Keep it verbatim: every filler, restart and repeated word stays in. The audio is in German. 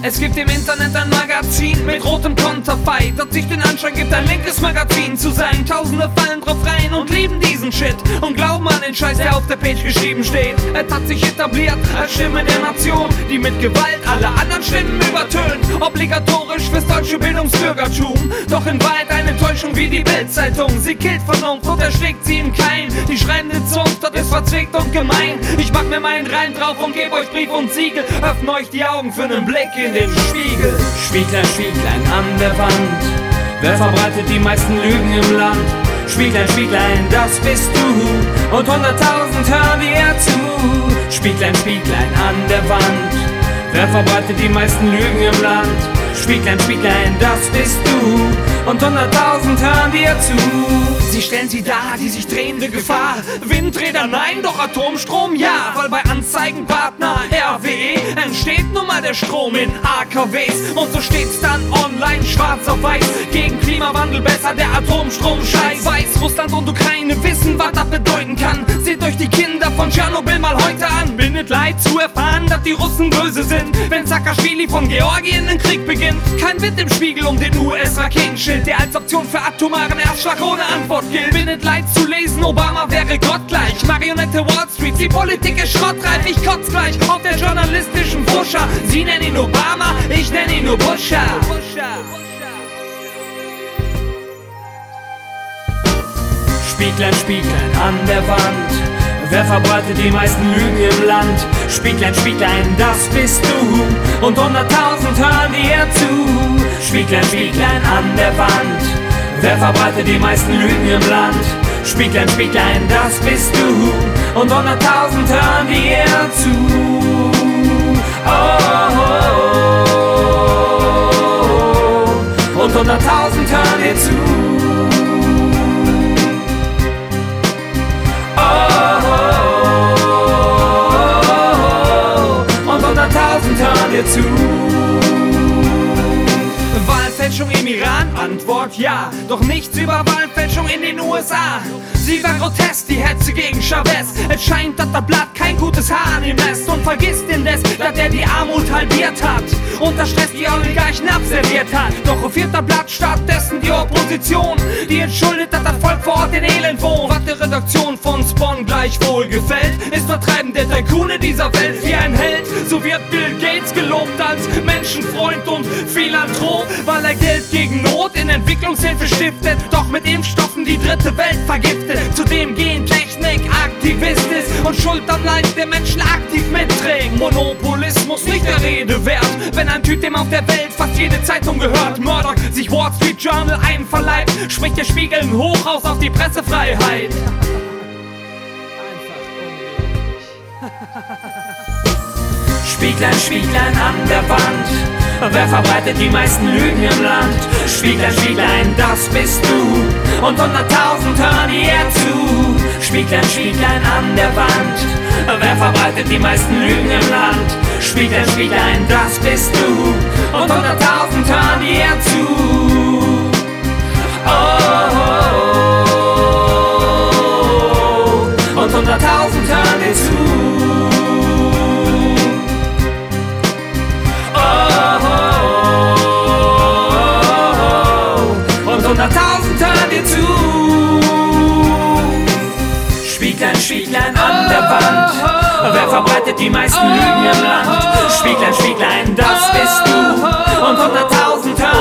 Es gibt im Internet ein Magazin mit rotem Konterfei, das sich den Anschein gibt, ein linkes Magazin zu sein. Tausende fallen drauf rein und lieben diesen Shit und glauben an den Scheiß, der auf der Page geschrieben steht. Es hat sich etabliert als Stimme der Nation, die mit Gewalt alle anderen Stimmen übertönt. Obligatorisch fürs deutsche Bildungsbürgertum, doch in Wahrheit eine Enttäuschung wie die Bild-Zeitung. Sie killt Vernunft und erschlägt sie im Keim. Die schreibende Zunft, das ist verzwickt und gemein. Ich mach mir meinen Reim drauf und geb euch Brief und Siegel. Öffne euch die Augen für nen Blick in den Spiegel. Spieglein, Spieglein an der Wand, wer verbreitet die meisten Lügen im Land? Spieglein, Spieglein, das bist du und hunderttausend hören dir zu. Spieglein, Spieglein an der Wand, wer verbreitet die meisten Lügen im Land? Spieglein, Spieglein, das bist du und hunderttausend hören dir zu. Sie stellen sie dar, die sich drehende Gefahr. Windräder nein, doch Atomstrom ja. Weil bei Anzeigenpartner R W E entsteht nun mal der Strom in A K Ws. Und so steht's dann online schwarz auf weiß. Gegen Klimawandel besser der Atomstrom-Scheiß. Weiß, Russland und Ukraine wissen, was das bedeuten kann. Seht euch die Kinder von Tschernobyl mal heute an. Bindet Leid zu erfahren, dass die Russen böse sind, wenn Saakashvili von Georgien den Krieg beginnt. Kein Wind im Spiegel um den U S-Raketenschild, der als Option für atomaren Erstschlag ohne Antwort gilt. Bindet Leid zu lesen, Obama wäre gottgleich. Marionette Wall Street, die Politik ist schrottreif. Ich kotz gleich auf der journalistischen Fuscher. Sie nennen ihn Obama, ich nenn ihn nur Buscher. Spieglein, Spieglein an der Wand, wer verbreitet die meisten Lügen im Land? Spieglein, Spieglein, das bist du und hunderttausend hören dir zu. Spieglein, Spieglein an der Wand, wer verbreitet die meisten Lügen im Land? Spieglein, Spieglein, das bist du und hunderttausend hören dir zu. Oh, oh, oh, und hunderttausend hören dir zu. Hören dir zu. Wahlfälschung im Iran? Antwort ja. Doch nichts über Wahlfälschung in den U S A. Sie war grotesk, die Hetze gegen Chavez. Es scheint, dass das Blatt kein gutes Haar an ihm lässt und vergisst indes, dass er die Armut halbiert hat und das Stress die Oligarchen abserviert hat. Doch auf vierter Blatt stattdessen die Opposition, die entschuldet, dass das Volk vor Ort in Elend wohnt. Was der Redaktion von Spawn gleichwohl gefällt, ist Vertreiben der Tycoone dieser Welt wie ein Held. So wird Bill Gates gelobt als Menschenfreund und Philanthrop, weil er Geld gegen Not in Entwicklungshilfe stiftet, doch mit Impfstoffen die dritte Welt vergiftet. Zudem Gentechnik Aktivist ist und Schuld am Leid der Menschen aktiv mitträgt. Monopolismus nicht der Rede wert, wenn ein Typ, dem auf der Welt fast jede Zeitung gehört, Murdoch sich Wall Street Journal einverleibt, spricht der Spiegel im Hochhaus auf die Pressefreiheit. Spieglein, Spieglein an der Wand, wer verbreitet die meisten Lügen im Land? Spieglein, Spieglein, das bist du und hunderttausend hören dir zu. Spieglein, Spieglein an der Wand, wer verbreitet die meisten Lügen im Land? Spieglein, Spieglein, das bist du und hunderttausend hören dir zu. Oh, oh, oh, und hunderttausend hören dir zu. Hunderttausend hören dir zu. Spieglein, Spieglein an der Wand, wer verbreitet die meisten Lügen im Land? Spieglein, Spieglein, das bist du und hunderttausend hören dir zu.